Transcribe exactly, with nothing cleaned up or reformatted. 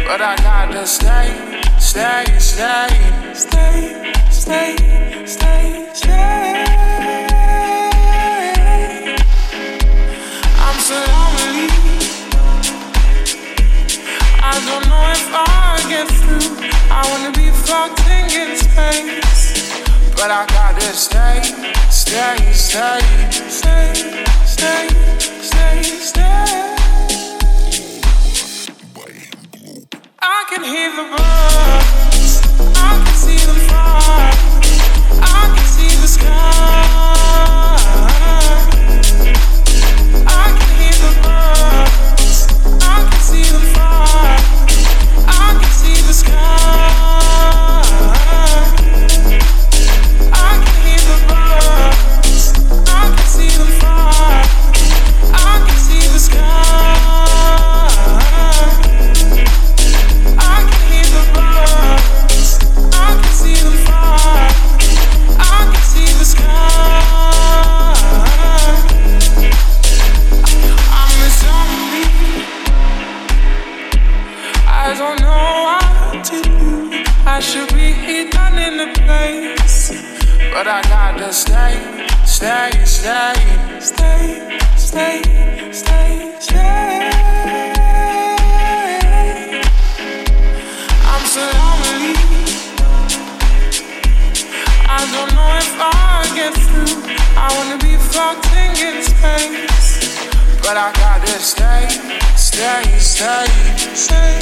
but I gotta stay, stay, stay, stay, stay, stay, stay. I'm so lonely. I don't know if I'll get through. I wanna be floating in space, but I gotta stay, stay, stay, stay, stay, stay, stay. I can hear the birds, I can see them fly, I can see the sky. I can hear the birds, I can see them fly, I can see the sky. I can hear the birds, I can see them fly, I can see the sky. I should be here done in the place, but I gotta stay, stay, stay, stay, stay, stay, stay. I'm so lonely. I don't know if I'll get through. I wanna be floating in space, but I gotta stay, stay, stay, stay.